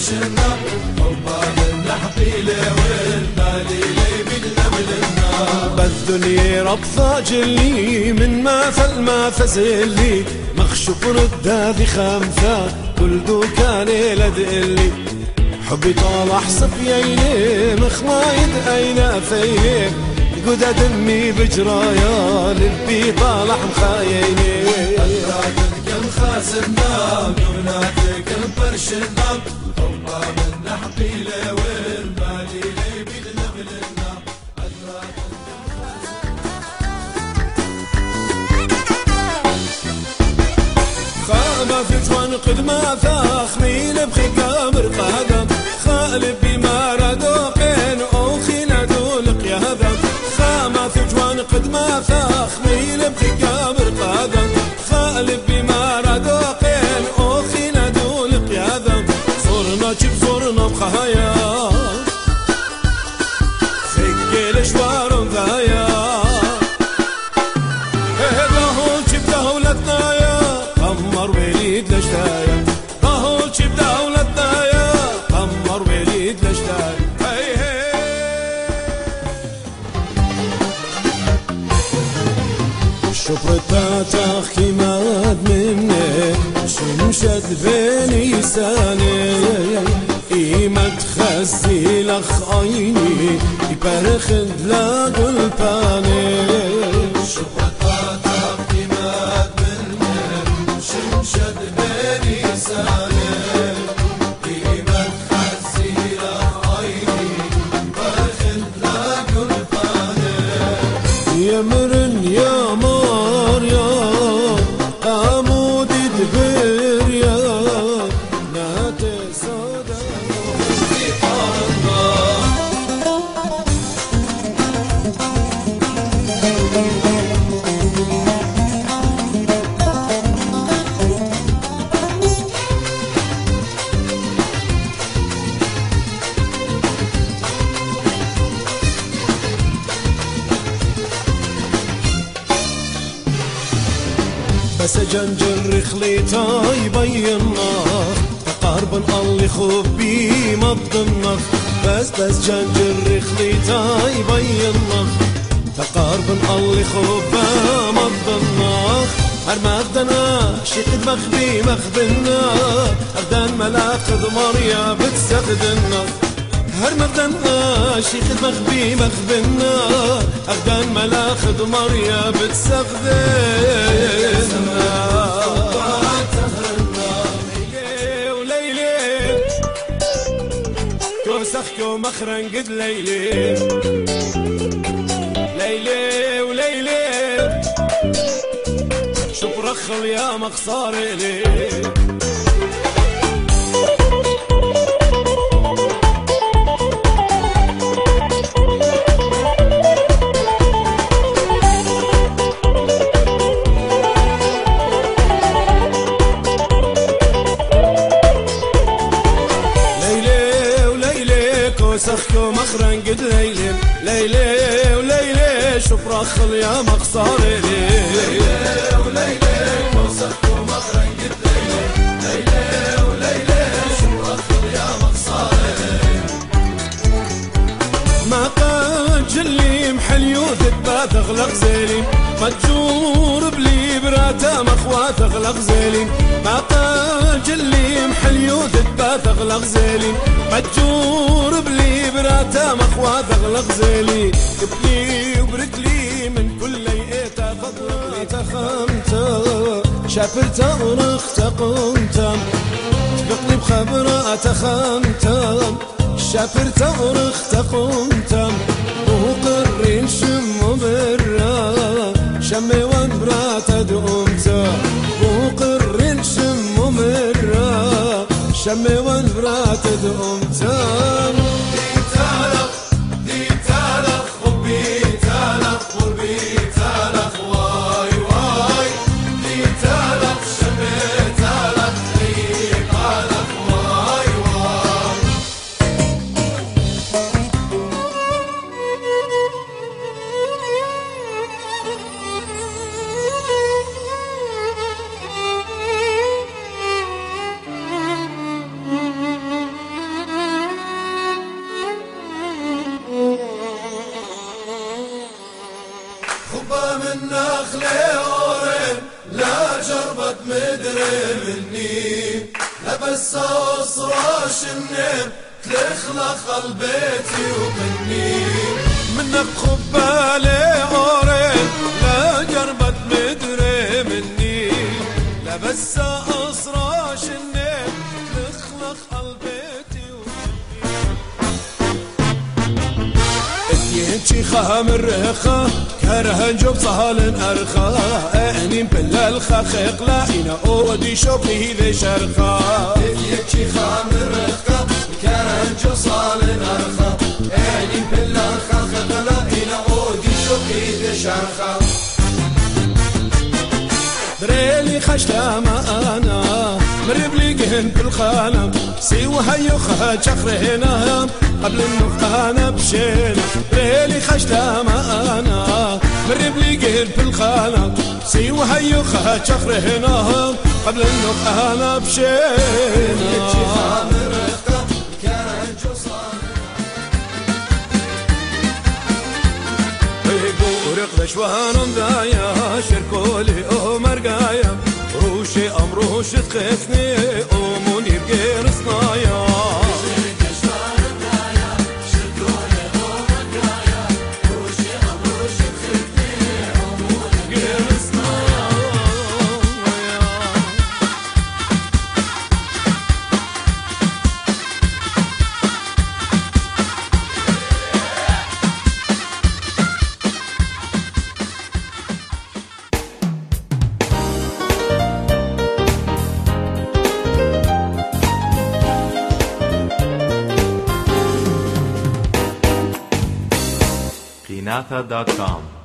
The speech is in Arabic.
النار حبها من حقيله والبالي لي بالنبل النار بالدنيا رب ثاجلي من ما فزلي مخشوف ردادي خمسة كل دوكاني لدقلي حبي طالح صفييني مخمايد أين فيه قد دمي بجرايا لبي طالح مخايني أدراتك مخاسنا بناتك مبرشنا حبها من حقيله والبالي لي بالنبل النار خامة في جوان قد ما فاخ مين بخي قامر قادم خالب بما ردوقين أوخي ندولق يا هذا خامة في جوان قد ما فاخ مين بخي قامر قادم خالب بما ردوقين أوخي ندولق يا هذا صرنا جب صرنا بخهايا خيل شوار ذايا هداهول جب دولتنا يا قمر وليد لشتايا هداهول جب دولتنا يا قمر وليد لشتايا هي هي الشفرة تاخي ماد مني شمشد بيني ساني إيمة تخزي لخ عيني يبرخد لا قلباني شفرة تاخي ماد مني شمشد بيني ساني إيمة تخزي لخ عيني يبرخد لا قلباني يا مرن يا مار يا عمود دبر يا نات صدى بس جنجر خليتا يبين نار تقارب الله خوف بي مض النخ بس جنجر خليتا يبين نار تقارب الله خوف مض النخ هر مغدنا شيخد مخبي مخبنا أغدان ملاقد مريا بتسخد النخ هر مغدنا شيخد مخبي مخبنا أغدان ملاخد مريا بتسخدنا وليلي كوسخكو مخرن قد ليلي ليلي وليلي شوف رخل يا مخصاري لي سخكو مخرن قد ليلي ليلي وليلي شوف رخل يا مخصاري ليلي وليلي وسخكو مخرن قد ليلي ليلي وليلي شوف رخل يا مخصاري ما قد جلي محل يوثب بات اغلق زيلي متجور بلي براتا مخوات اغلق زيلي ما قد جلي محل يوثب بات اغلق زيلي متجور بلي براتا مخوات اغلق زيلي قبلي وبركلي من كل ليئتا فضلي تخمتا شافرتا ورختا قمتا تقلي بخبرة تخمتا شافرتا ورختا قمتا وقرين شم برا شمي وان براتا دقمتا وقرين شم برا شمي وان براتا دقمتا ليورين لا جربت مدري مني لبس أصراش النير تلخلخ البيتي ومني منك خبالي أورين لا جربت مدري مني لبس أصراش النير تلخلخ البيتي ومني اتينشي خامر رخا كره جوب صهال أرخا أني بلا الخخيق لا إنا أودي شوفي ذي شرخا اتينشي خامر رخا كره جوب صهال أرخا أني بلا الخخيق لا إنا أودي شوفي ذي شرخا بريلي خشلا ما أنا مريب ليقهن في الخانة سيوى هيوخها شخرهنا قبل النخانة بشينا بريلي خشلا ما أنا مريب ليقهن في الخانة سيوى هيوخها شخرهنا قبل النخانة بشينا شوانم دايا شركولي او مرقايا روشي امروش تخفني او منير غير صنايا شوانم دايا شركولي او مرقايا روشي امروش تخفني او منير غير صنايا Kinatha.com